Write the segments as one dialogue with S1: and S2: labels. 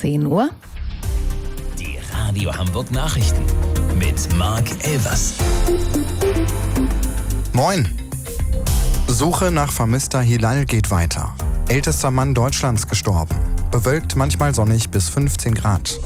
S1: 10 Uhr.
S2: Die Radio Hamburg Nachrichten mit Marc Elvers.
S3: Moin! Suche nach vermisster Hilal geht weiter. Ältester Mann Deutschlands gestorben. Bewölkt, manchmal sonnig bis 15 Grad.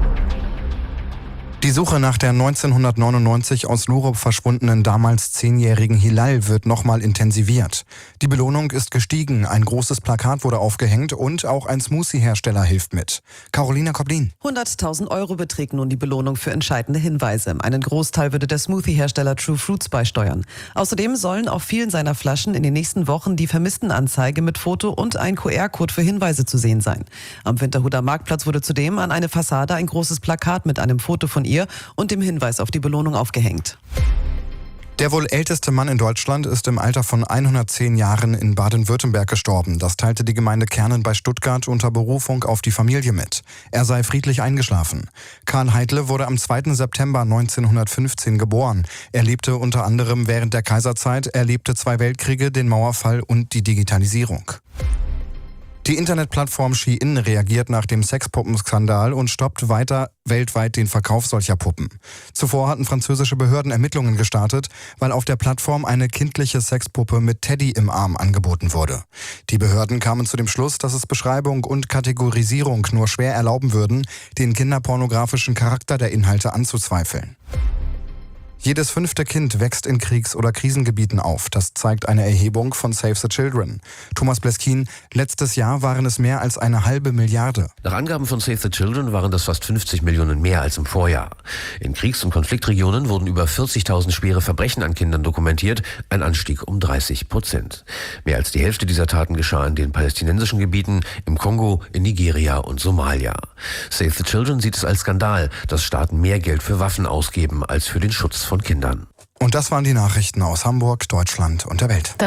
S3: Die Suche nach der 1999 aus Lurup verschwundenen damals 10-jährigen Hilal wird nochmal intensiviert. Die Belohnung ist gestiegen, ein großes Plakat wurde aufgehängt und auch ein Smoothie-Hersteller hilft mit. Carolina Koblin.
S4: 100.000 € beträgt nun die Belohnung für entscheidende Hinweise. Einen Großteil würde der Smoothie-Hersteller True Fruits beisteuern. Außerdem sollen auf vielen seiner Flaschen in den nächsten Wochen die Vermisstenanzeige mit Foto und ein QR-Code für Hinweise zu sehen sein. Am Winterhuder Marktplatz wurde zudem an eine Fassade ein großes Plakat mit einem Foto von ihr und dem Hinweis auf die Belohnung aufgehängt.
S3: Der wohl älteste Mann in Deutschland ist im Alter von 110 Jahren in Baden-Württemberg gestorben. Das teilte die Gemeinde Kernen bei Stuttgart unter Berufung auf die Familie mit. Er sei friedlich eingeschlafen. Karl Heidle wurde am 2. September 1915 geboren. Er lebte unter anderem während der Kaiserzeit, erlebte 2 Weltkriege, den Mauerfall und die Digitalisierung. Die Internetplattform Shein reagiert nach dem Sexpuppenskandal und stoppt weiter weltweit den Verkauf solcher Puppen. Zuvor hatten französische Behörden Ermittlungen gestartet, weil auf der Plattform eine kindliche Sexpuppe mit Teddy im Arm angeboten wurde. Die Behörden kamen zu dem Schluss, dass es Beschreibung und Kategorisierung nur schwer erlauben würden, den kinderpornografischen Charakter der Inhalte anzuzweifeln. Jedes 5. Kind wächst in Kriegs- oder Krisengebieten auf. Das zeigt eine Erhebung von Save the Children. Thomas Bleskin, letztes Jahr waren es mehr als 1,5 Milliarde.
S5: Nach Angaben von Save the Children waren das fast 50 Millionen mehr als im Vorjahr. In Kriegs- und Konfliktregionen wurden über 40.000 schwere Verbrechen an Kindern dokumentiert, ein Anstieg um 30%. Mehr als die Hälfte dieser Taten geschah in den palästinensischen Gebieten, im Kongo, in Nigeria und Somalia. Save the Children sieht es als Skandal, dass Staaten mehr Geld für Waffen ausgeben als für den Schutz von Kindern.
S3: Und das waren die Nachrichten aus Hamburg, Deutschland und der Welt.